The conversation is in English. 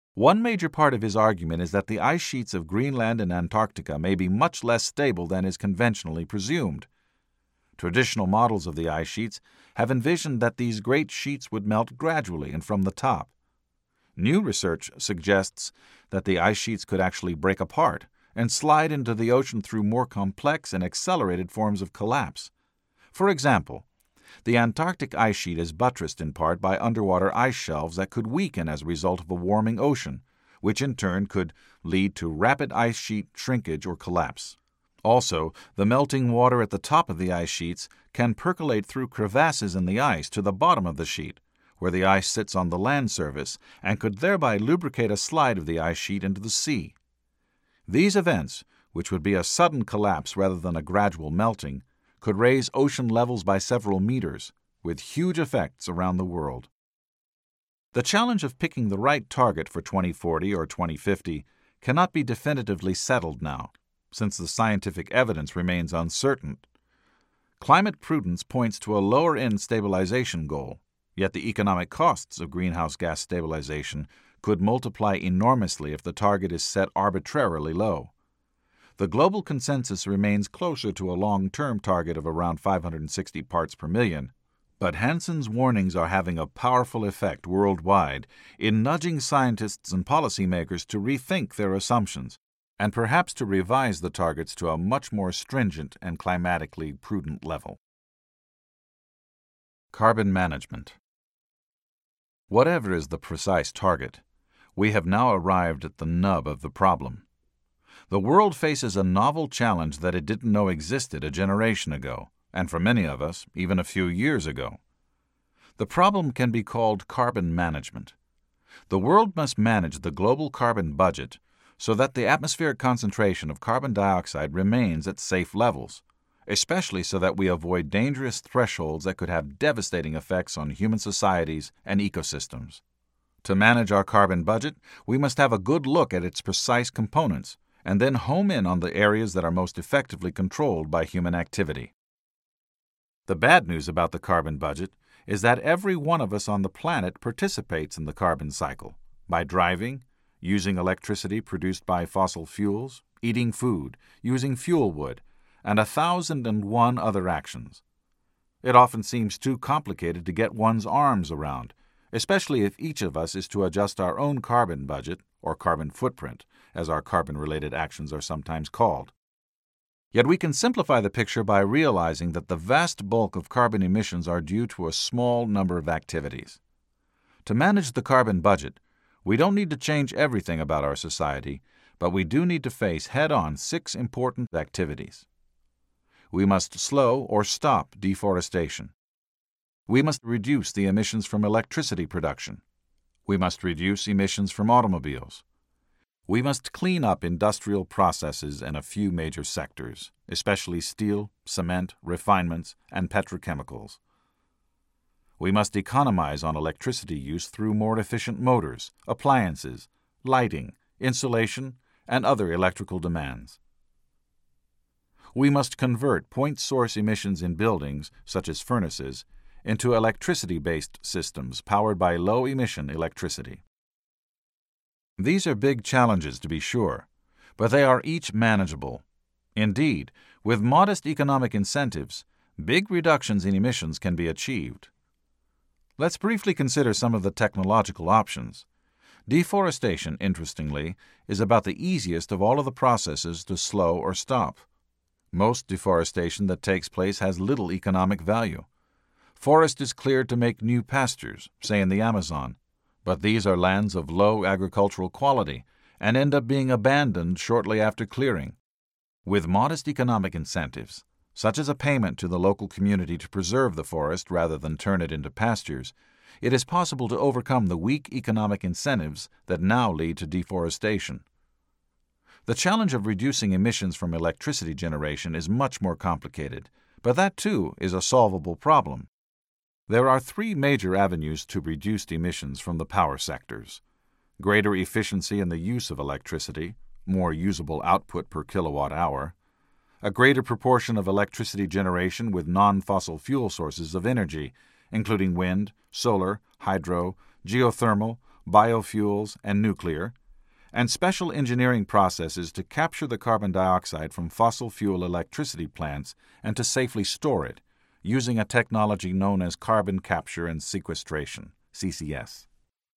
One major part of his argument is that the ice sheets of Greenland and Antarctica may be much less stable than is conventionally presumed. Traditional models of the ice sheets have envisioned that these great sheets would melt gradually and from the top. New research suggests that the ice sheets could actually break apart and slide into the ocean through more complex and accelerated forms of collapse. For example, the Antarctic ice sheet is buttressed in part by underwater ice shelves that could weaken as a result of a warming ocean, which in turn could lead to rapid ice sheet shrinkage or collapse. Also, the melting water at the top of the ice sheets can percolate through crevasses in the ice to the bottom of the sheet, where the ice sits on the land surface, and could thereby lubricate a slide of the ice sheet into the sea. These events, which would be a sudden collapse rather than a gradual melting, could raise ocean levels by several meters, with huge effects around the world. The challenge of picking the right target for 2040 or 2050 cannot be definitively settled now, since the scientific evidence remains uncertain. Climate prudence points to a lower-end stabilization goal, yet the economic costs of greenhouse gas stabilization could multiply enormously if the target is set arbitrarily low. The global consensus remains closer to a long-term target of around 560 parts per million, but Hansen's warnings are having a powerful effect worldwide in nudging scientists and policymakers to rethink their assumptions and perhaps to revise the targets to a much more stringent and climatically prudent level. Carbon management. Whatever is the precise target, we have now arrived at the nub of the problem. The world faces a novel challenge that it didn't know existed a generation ago, and for many of us, even a few years ago. The problem can be called carbon management. The world must manage the global carbon budget so that the atmospheric concentration of carbon dioxide remains at safe levels, especially so that we avoid dangerous thresholds that could have devastating effects on human societies and ecosystems. To manage our carbon budget, we must have a good look at its precise components and then home in on the areas that are most effectively controlled by human activity. The bad news about the carbon budget is that every one of us on the planet participates in the carbon cycle by driving, using electricity produced by fossil fuels, eating food, using fuel wood, and 1,001 other actions. It often seems too complicated to get one's arms around, especially if each of us is to adjust our own carbon budget, or carbon footprint, as our carbon-related actions are sometimes called. Yet we can simplify the picture by realizing that the vast bulk of carbon emissions are due to a small number of activities. To manage the carbon budget, we don't need to change everything about our society, but we do need to face head-on 6 important activities. We must slow or stop deforestation. We must reduce the emissions from electricity production. We must reduce emissions from automobiles. We must clean up industrial processes in a few major sectors, especially steel, cement, refinements, and petrochemicals. We must economize on electricity use through more efficient motors, appliances, lighting, insulation, and other electrical demands. We must convert point-source emissions in buildings, such as furnaces, into electricity-based systems powered by low-emission electricity. These are big challenges, to be sure, but they are each manageable. Indeed, with modest economic incentives, big reductions in emissions can be achieved. Let's briefly consider some of the technological options. Deforestation, interestingly, is about the easiest of all of the processes to slow or stop. Most deforestation that takes place has little economic value. Forest is cleared to make new pastures, say in the Amazon, but these are lands of low agricultural quality and end up being abandoned shortly after clearing. With modest economic incentives, such as a payment to the local community to preserve the forest rather than turn it into pastures, it is possible to overcome the weak economic incentives that now lead to deforestation. The challenge of reducing emissions from electricity generation is much more complicated, but that too is a solvable problem. There are 3 major avenues to reduced emissions from the power sectors: greater efficiency in the use of electricity, more usable output per kilowatt hour, a greater proportion of electricity generation with non-fossil fuel sources of energy, including wind, solar, hydro, geothermal, biofuels, and nuclear, and special engineering processes to capture the carbon dioxide from fossil fuel electricity plants and to safely store it, using a technology known as carbon capture and sequestration, CCS.